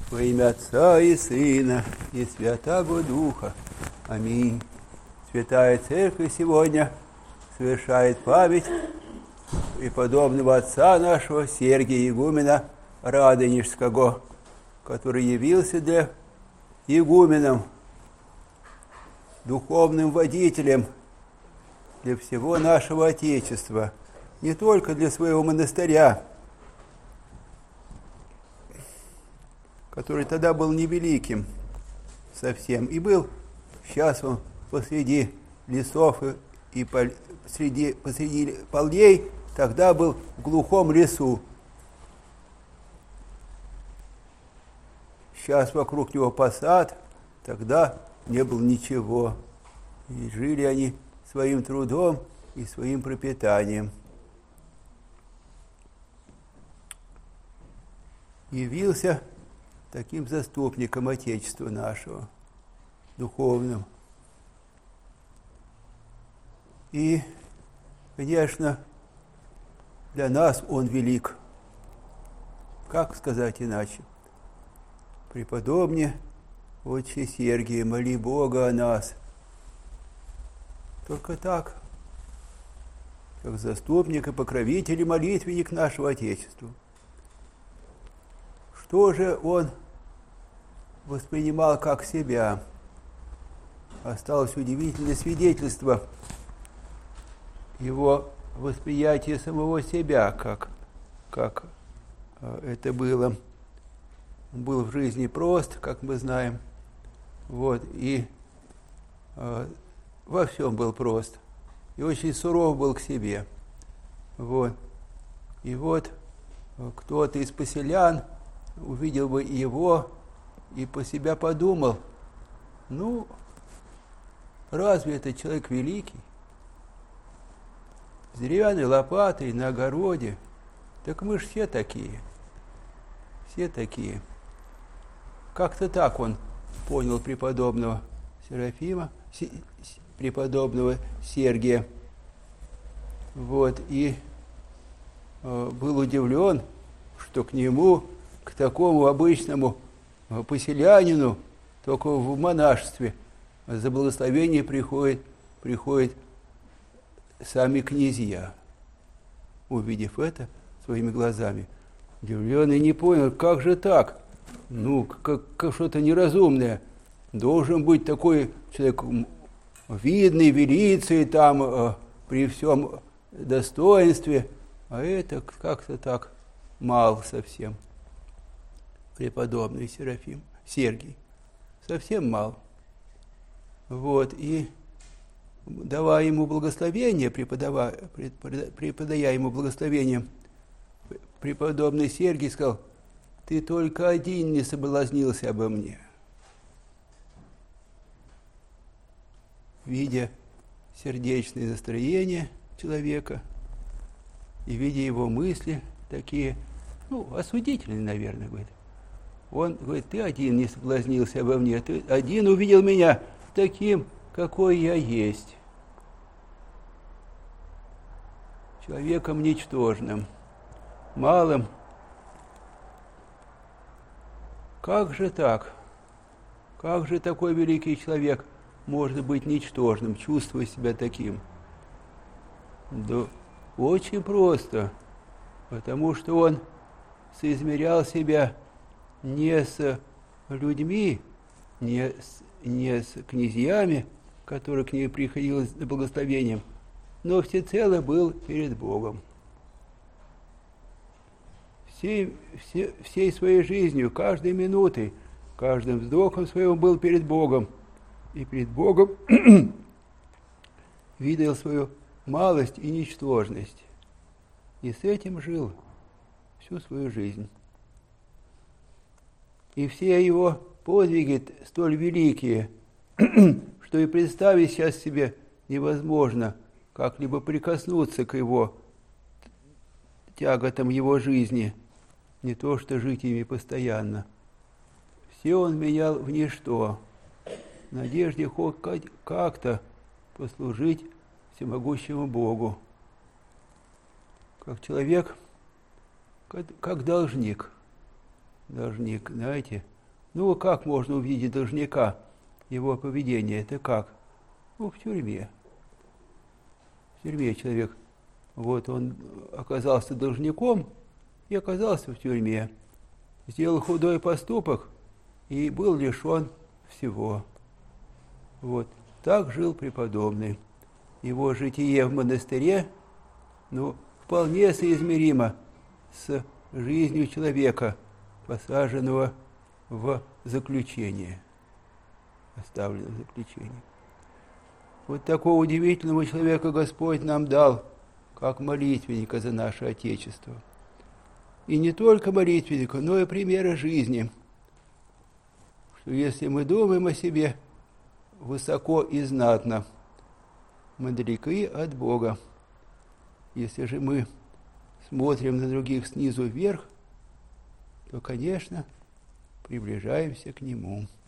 Во имя Отца и Сына и Святаго Духа. Аминь. Святая Церковь сегодня совершает память преподобного отца нашего Сергия игумена Радонежского, который явился для игуменом, духовным водителем для всего нашего Отечества, не только для своего монастыря, который тогда был невеликим совсем, и был, сейчас он посреди лесов и посреди полей, тогда был в глухом лесу. Сейчас вокруг него посад, тогда не было ничего. И жили они своим трудом и своим пропитанием. Явился таким заступником Отечества нашего, духовным. И, конечно, для нас он велик. Как сказать иначе? Преподобне, Отче Сергий, моли Бога о нас. Только так, как заступник и покровитель и молитвенник нашего Отечества. Что же он воспринимал как себя? Осталось удивительное свидетельство его восприятия самого себя, как это было. Он был в жизни прост, как мы знаем, и во всем был прост, и очень суров был к себе. И кто-то из поселян увидел бы его и по себя подумал, разве это человек великий? С деревянной лопатой на огороде. Так мы ж все такие. Все такие. Как-то так он понял преподобного Серафима, преподобного Сергия. И был удивлен, что к нему, к такому обычному поселянину, только в монашестве за благословение приходят сами князья. Увидев это своими глазами, удивленный не понял, как же так? Как что-то неразумное. Должен быть такой человек видный, велицей там, при всем достоинстве, а это как-то так мал совсем. Преподобный Сергий. Совсем мал. И давая ему благословение, преподая ему благословение, преподобный Сергий сказал: «Ты только один не соблазнился обо мне». Видя сердечное настроение человека и видя его мысли такие, осудительные, наверное, говорит, он говорит: «Ты один не соблазнился обо мне, ты один увидел меня таким, какой я есть, человеком ничтожным, малым. Как же так? Как же такой великий человек может быть ничтожным, чувствуя себя таким?» Да очень просто, потому что он соизмерял себя не с людьми, не с князьями, которые к ней приходилось за благословением, но всецело был перед Богом. Всей своей жизнью, каждой минутой, каждым вздохом своим был перед Богом. И перед Богом видел свою малость и ничтожность. И с этим жил всю свою жизнь. И все его подвиги столь великие, что и представить сейчас себе невозможно как-либо прикоснуться к его тяготам его жизни, не то что жить ими постоянно. Все он менял в ничто, в надежде хоть как-то послужить всемогущему Богу. Как человек, как должник. Должник, знаете, Ну, как можно увидеть должника, его поведение? Это как? Ну, в тюрьме. В тюрьме человек, вот он оказался должником и оказался в тюрьме. Сделал худой поступок и был лишен всего. Вот. Так жил преподобный. Его житие в монастыре, ну, вполне соизмеримо с жизнью человека, посаженного в заключение, оставленного в заключении. Вот такого удивительного человека Господь нам дал, как молитвенника за наше Отечество. И не только молитвенника, но и примеры жизни. Что если мы думаем о себе высоко и знатно, мы далеки от Бога. Если же мы смотрим на других снизу вверх, то, конечно, приближаемся к Нему.